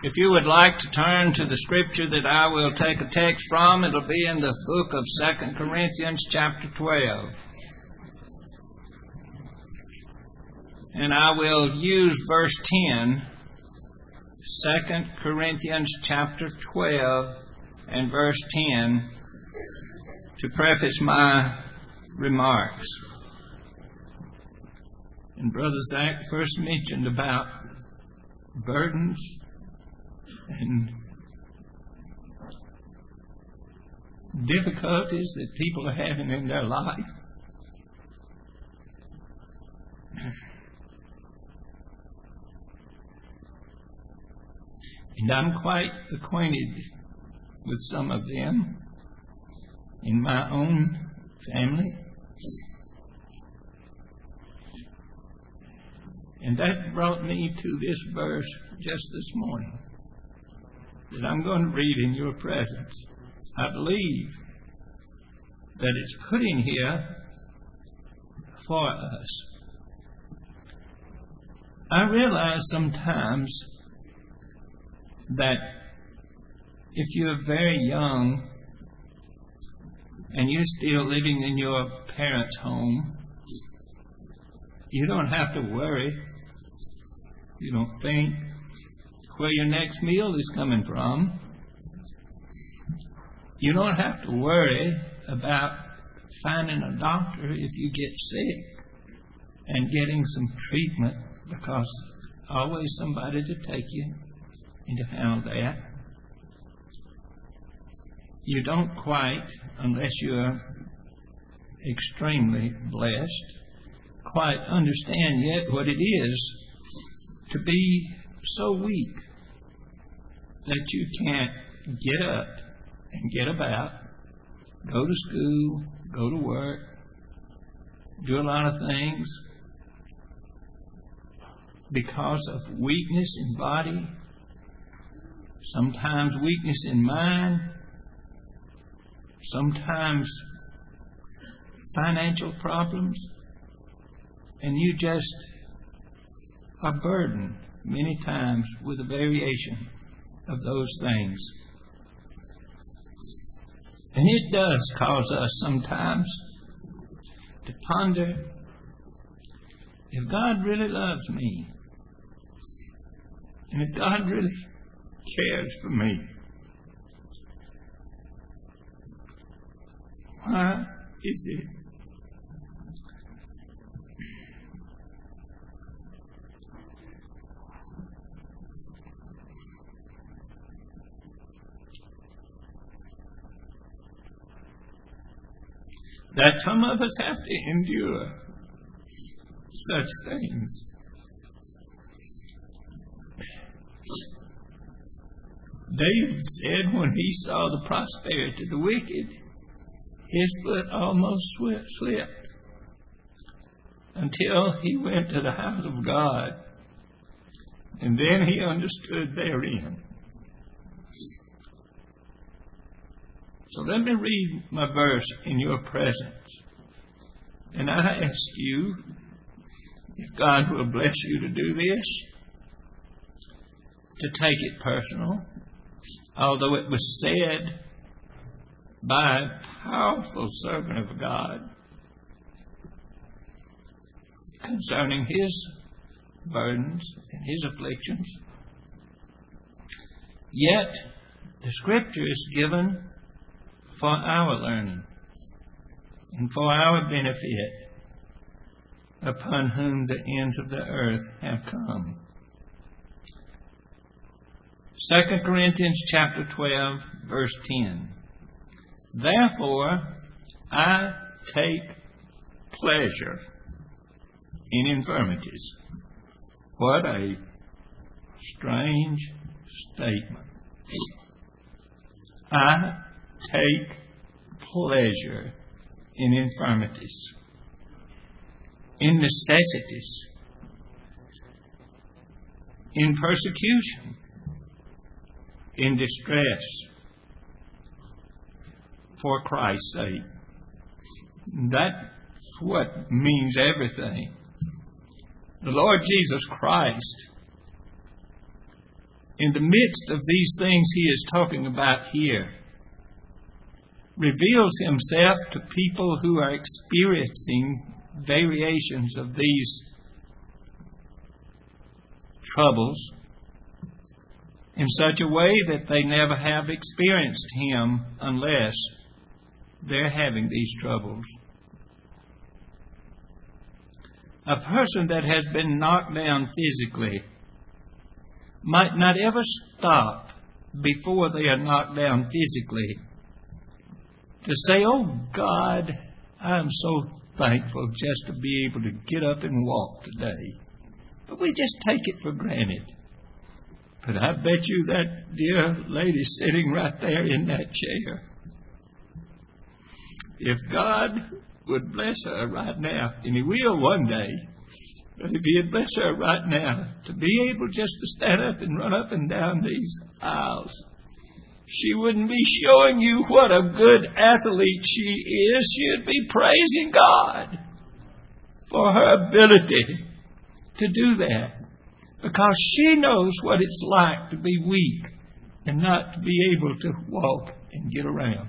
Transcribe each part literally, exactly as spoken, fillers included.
If you would like to turn to the scripture that I will take a text from, it'll be in the book of Second Corinthians chapter twelve. And I will use verse ten, Second Corinthians chapter twelve and verse ten, to preface my remarks. And Brother Zach first mentioned about burdens and difficulties that people are having in their life. And I'm quite acquainted with some of them in my own family. And that brought me to this verse just this morning that I'm going to read in your presence. I believe that it's put in here for us. I realize sometimes that if you're very young and you're still living in your parents' home, you don't have to worry. You don't think where your next meal is coming from. You don't have to worry about finding a doctor if you get sick and getting some treatment, because there's always somebody to take you and to handle that. You don't quite, unless you're extremely blessed, quite understand yet what it is to be so weak that you can't get up and get about, go to school, go to work, do a lot of things because of weakness in body, sometimes weakness in mind, sometimes financial problems, and you just are burdened many times with a variation of those things. And it does cause us sometimes to ponder, if God really loves me, and if God really cares for me, why is it that some of us have to endure such things? David said when he saw the prosperity of the wicked, his foot almost slipped until he went to the house of God, and then he understood therein. So let me read my verse in your presence. And I ask you, if God will bless you to do this, to take it personal, although it was said by a powerful servant of God concerning his burdens and his afflictions. Yet the scripture is given for our learning and for our benefit, upon whom the ends of the earth have come. Second Corinthians chapter twelve, verse ten. Therefore, I take pleasure in infirmities. What a strange statement. I take pleasure in infirmities, in necessities, in persecution, in distress, for Christ's sake. That's what means everything. The Lord Jesus Christ in the midst of these things he is talking about here, reveals himself to people who are experiencing variations of these troubles in such a way that they never have experienced him unless they're having these troubles. A person that has been knocked down physically might not ever stop before they are knocked down physically to say, "Oh God, I'm so thankful just to be able to get up and walk today." But we just take it for granted. But I bet you that dear lady sitting right there in that chair, if God would bless her right now, and He will one day, but if He'd bless her right now to be able just to stand up and run up and down these aisles, she wouldn't be showing you what a good athlete she is. She'd be praising God for her ability to do that, because she knows what it's like to be weak and not to be able to walk and get around.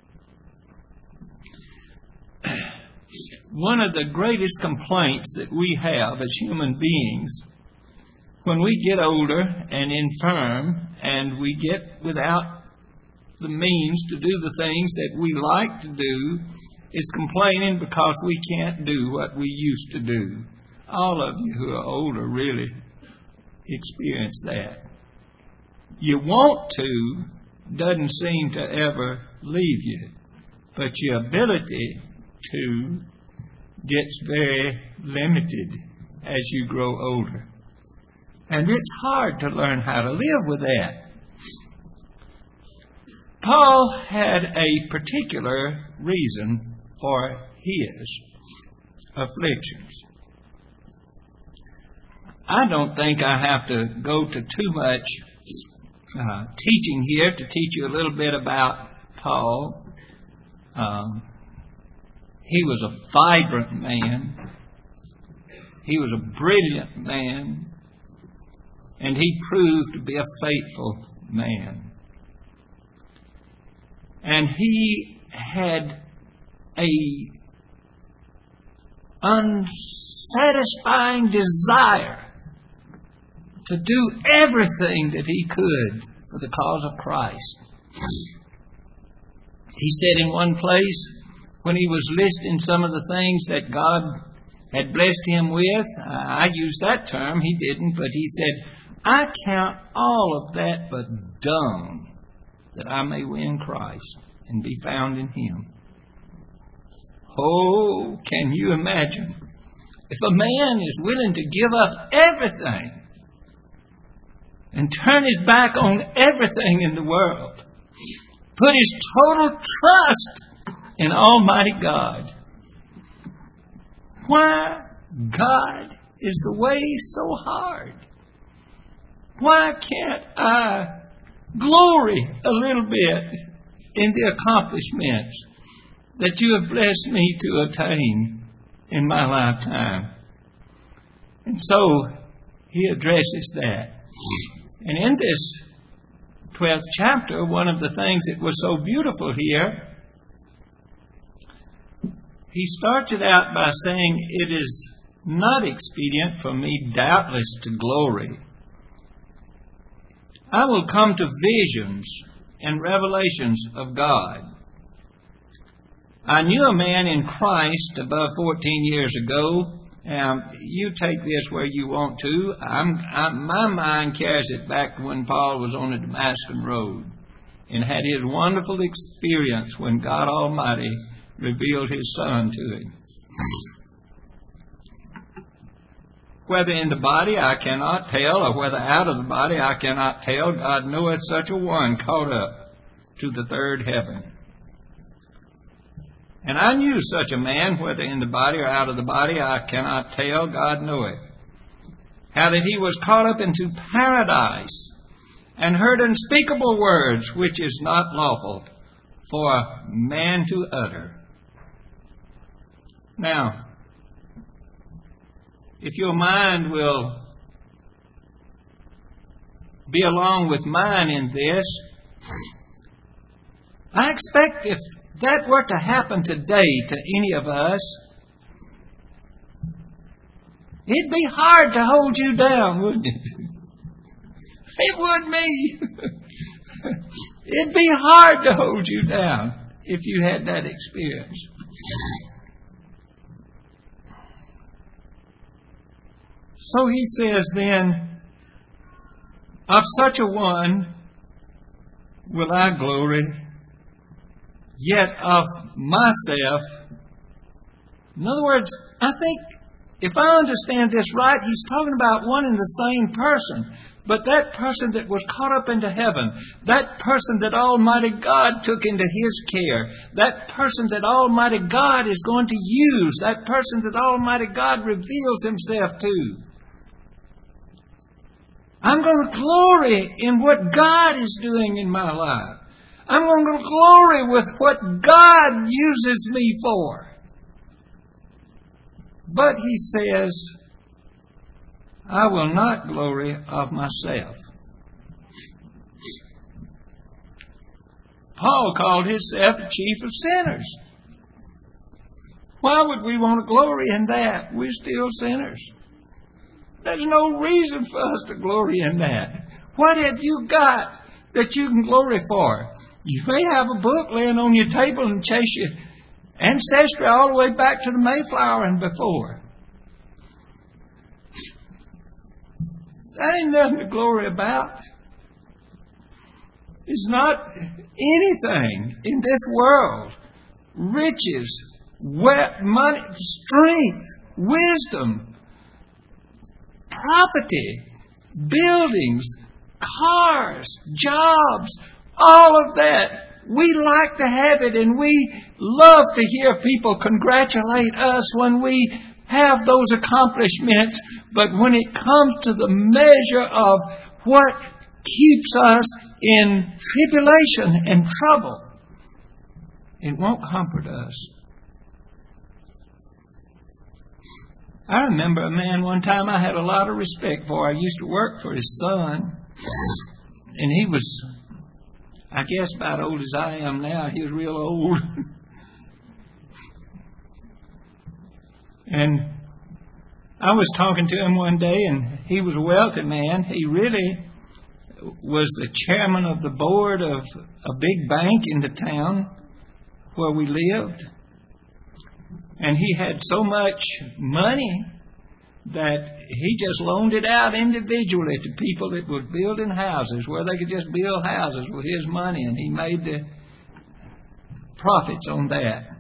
One of the greatest complaints that we have as human beings, when we get older and infirm and we get without the means to do the things that we like to do, is complaining because we can't do what we used to do. All of you who are older really experience that. You want to doesn't seem to ever leave you, but your ability to gets very limited as you grow older. And it's hard to learn how to live with that. Paul had a particular reason for his afflictions. I don't think I have to go to too much uh, teaching here to teach you a little bit about Paul. Um, he was a vibrant man. He was a brilliant man. And he proved to be a faithful man. And he had a unsatisfying desire to do everything that he could for the cause of Christ. He said in one place, when he was listing some of the things that God had blessed him with, I use that term, he didn't, but he said, "I count all of that but dung, that I may win Christ and be found in Him." Oh, can you imagine? If a man is willing to give up everything and turn his back on everything in the world, put his total trust in Almighty God, why, God, is the way so hard? Why can't I glory a little bit in the accomplishments that you have blessed me to attain in my lifetime? And so he addresses that. And in this twelfth chapter, one of the things that was so beautiful here, he starts it out by saying, "It is not expedient for me doubtless to glory. I will come to visions and revelations of God. I knew a man in Christ above fourteen years ago." Now, you take this where you want to. I'm, I'm, my mind carries it back to when Paul was on the Damascus Road and had his wonderful experience when God Almighty revealed His Son to him. Whether in the body I cannot tell, or whether out of the body I cannot tell, God knoweth such a one caught up to the third heaven. And I knew such a man, whether in the body or out of the body I cannot tell, God knoweth, how that he was caught up into paradise, and heard unspeakable words, which is not lawful for man to utter. Now, if your mind will be along with mine in this. I expect if that were to happen today to any of us, it'd be hard to hold you down, wouldn't it? It would be. It'd be hard to hold you down if you had that experience. So he says then, of such a one will I glory, yet of myself. In other words, I think if I understand this right, he's talking about one and the same person. But that person that was caught up into heaven, that person that Almighty God took into His care, that person that Almighty God is going to use, that person that Almighty God reveals Himself to. I'm going to glory in what God is doing in my life. I'm going to glory with what God uses me for. But he says, I will not glory of myself. Paul called himself the chief of sinners. Why would we want to glory in that? We're still sinners. There's no reason for us to glory in that. What have you got that you can glory for? You may have a book laying on your table and chase your ancestry all the way back to the Mayflower and before. That ain't nothing to glory about. It's not anything in this world. Riches, money, strength, wisdom, property, buildings, cars, jobs, all of that. We like to have it, and we love to hear people congratulate us when we have those accomplishments. But when it comes to the measure of what keeps us in tribulation and trouble, it won't comfort us. I remember a man one time I had a lot of respect for. I used to work for his son, and he was, I guess, about as old as I am now. He was real old. And I was talking to him one day, and he was a wealthy man. He really was the chairman of the board of a big bank in the town where we lived. And he had so much money that he just loaned it out individually to people that were building houses, where they could just build houses with his money, and he made the profits on that.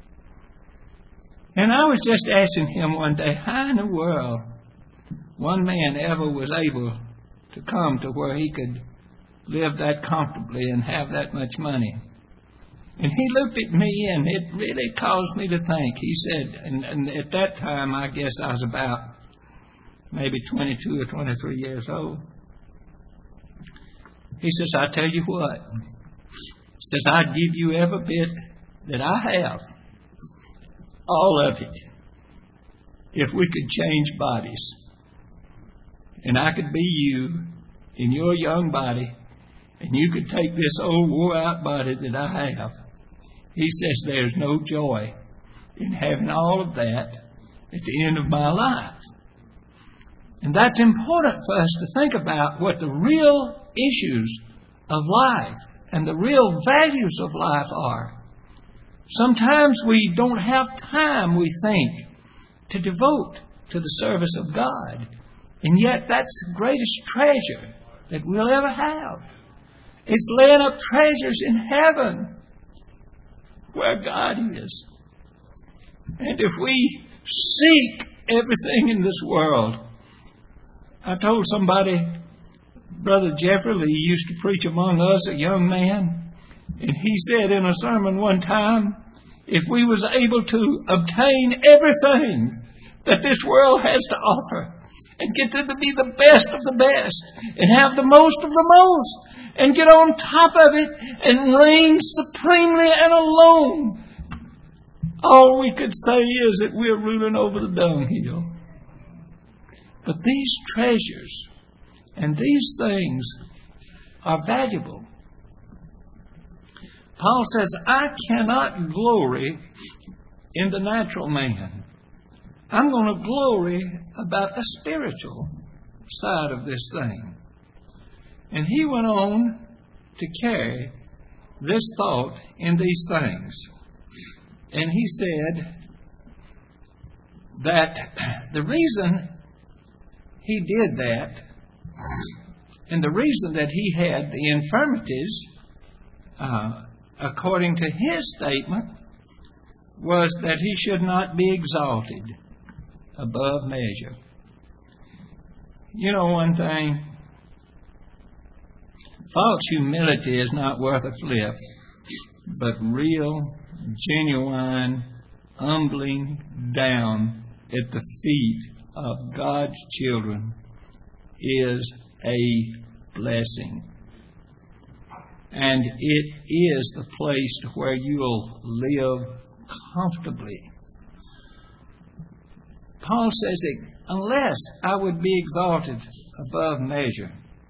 And I was just asking him one day, how in the world one man ever was able to come to where he could live that comfortably and have that much money? And he looked at me, and it really caused me to think. He said, and, and at that time, I guess I was about maybe twenty-two or twenty-three years old. He says, I tell you what. He says, I'd give you every bit that I have, all of it, if we could change bodies. And I could be you in your young body, and you could take this old wore-out body that I have. He says there's no joy in having all of that at the end of my life. And that's important for us to think about what the real issues of life and the real values of life are. Sometimes we don't have time, we think, to devote to the service of God. And yet that's the greatest treasure that we'll ever have. It's laying up treasures in heaven where God is. And if we seek everything in this world, I told somebody, Brother Jeffrey Lee used to preach among us, a young man, and he said in a sermon one time, if we was able to obtain everything that this world has to offer and get to be the best of the best and have the most of the most, and get on top of it and reign supremely and alone, all we could say is that we're ruling over the dunghill. But these treasures And these things are valuable. Paul says, I cannot glory in the natural man. I'm going to glory about the spiritual side of this thing. And he went on to carry this thought in these things. And he said that the reason he did that, and the reason that he had the infirmities, uh, according to his statement, was that he should not be exalted above measure. You know one thing? False humility is not worth a flip, but real, genuine, humbling down at the feet of God's children is a blessing. And it is the place where you'll live comfortably. Paul says that unless I would be exalted above measure,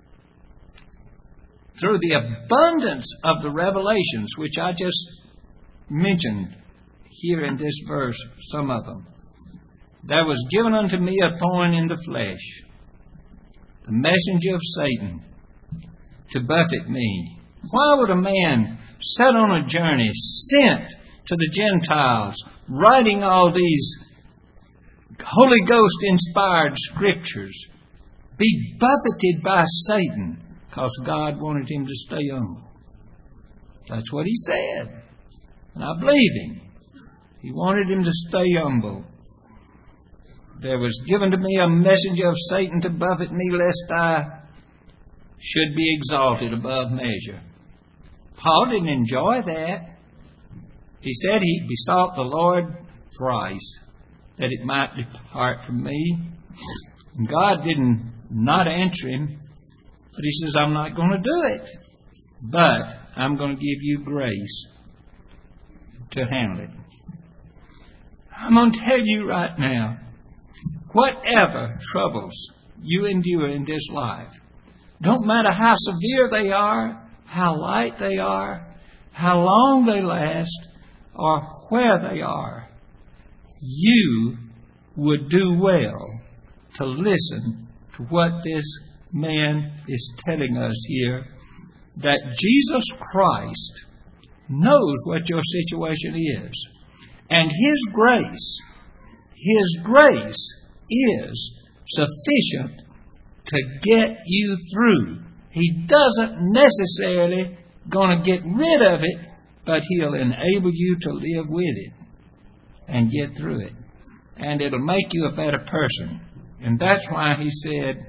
through the abundance of the revelations, which I just mentioned here in this verse, some of them, there was given unto me a thorn in the flesh, the messenger of Satan, to buffet me. Why would a man set on a journey, sent to the Gentiles, writing all these Holy Ghost inspired scriptures, be buffeted by Satan because God wanted him to stay humble? That's what he said. And I believe him. He wanted him to stay humble. There was given to me a messenger of Satan to buffet me, lest I should be exalted above measure. Paul didn't enjoy that. He said he besought the Lord thrice that it might depart from me. And God didn't not answer him, but he says, I'm not going to do it. But I'm going to give you grace to handle it. I'm going to tell you right now, whatever troubles you endure in this life, don't matter how severe they are, how light they are, how long they last, or where they are, you would do well to listen to what this man is telling us here, that Jesus Christ knows what your situation is. And His grace, His grace is sufficient to get you through. He doesn't necessarily going to get rid of it, but He'll enable you to live with it and get through it. And it'll make you a better person. And that's why He said,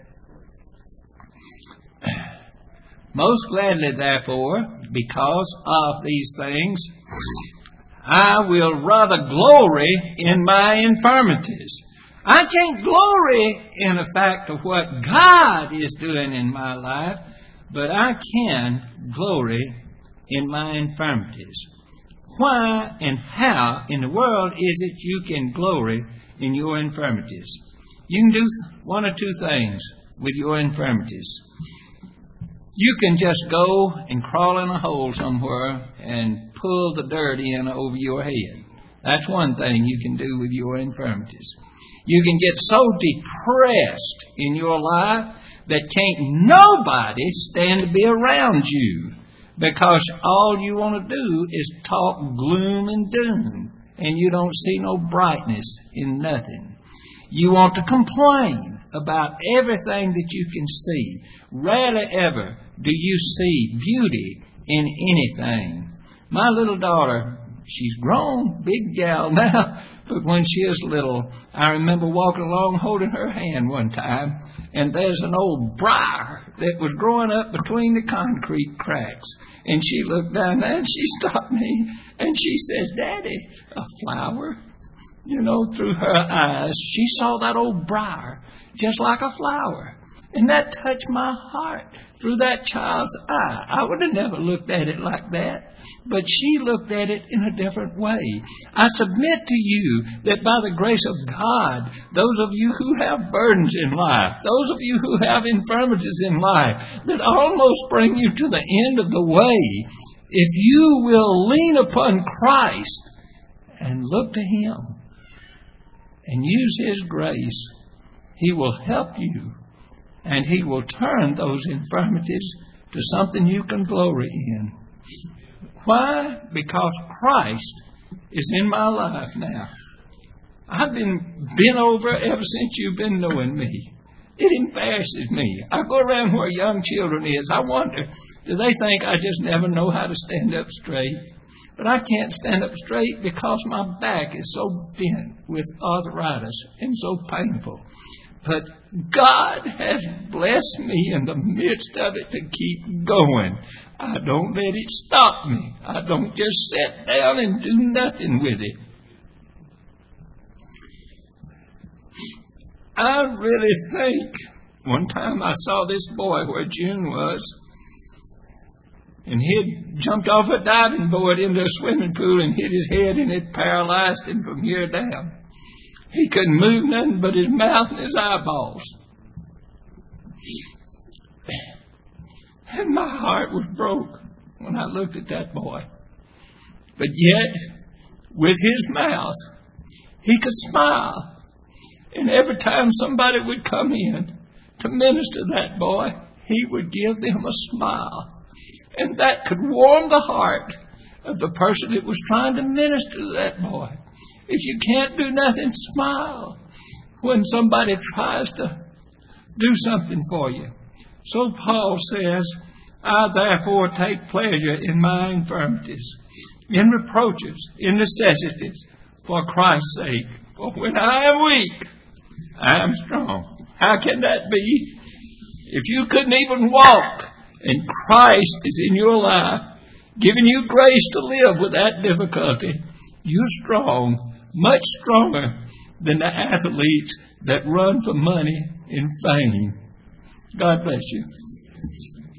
most gladly, therefore, because of these things, I will rather glory in my infirmities. I can't glory in the fact of what God is doing in my life, but I can glory in my infirmities. Why and how in the world is it you can glory in your infirmities? You can do one or two things with your infirmities. You can just go and crawl in a hole somewhere and pull the dirt in over your head. That's one thing you can do with your infirmities. You can get so depressed in your life that can't nobody stand to be around you, because all you want to do is talk gloom and doom, and you don't see no brightness in nothing. You want to complain about everything that you can see. Rarely ever do you see beauty in anything. My little daughter, she's grown, big gal now, but when she was little, I remember walking along holding her hand one time, and there's an old briar that was growing up between the concrete cracks. And she looked down there and she stopped me and she said, Daddy, a flower? You know, through her eyes, she saw that old briar just like a flower. And that touched my heart through that child's eye. I would have never looked at it like that, but she looked at it in a different way. I submit to you that by the grace of God, those of you who have burdens in life, those of you who have infirmities in life that almost bring you to the end of the way, if you will lean upon Christ and look to Him and use His grace, He will help you. And He will turn those infirmities to something you can glory in. Why? Because Christ is in my life now. I've been bent over ever since you've been knowing me. It embarrasses me. I go around where young children is. I wonder, do they think I just never know how to stand up straight? But I can't stand up straight because my back is so bent with arthritis and so painful. But God has blessed me in the midst of it to keep going. I don't let it stop me. I don't just sit down and do nothing with it. I really think one time I saw this boy where June was, and he'd jumped off a diving board into a swimming pool and hit his head, and it paralyzed him from here down. He couldn't move nothing but his mouth and his eyeballs. And my heart was broke when I looked at that boy. But yet, with his mouth, he could smile. And every time somebody would come in to minister to that boy, he would give them a smile. And that could warm the heart of the person that was trying to minister to that boy. If you can't do nothing, smile when somebody tries to do something for you. So Paul says, I therefore take pleasure in my infirmities, in reproaches, in necessities, for Christ's sake. For when I am weak, I am strong. How can that be? If you couldn't even walk, and Christ is in your life, giving you grace to live with that difficulty, you're strong. Much stronger than the athletes that run for money and fame. God bless you.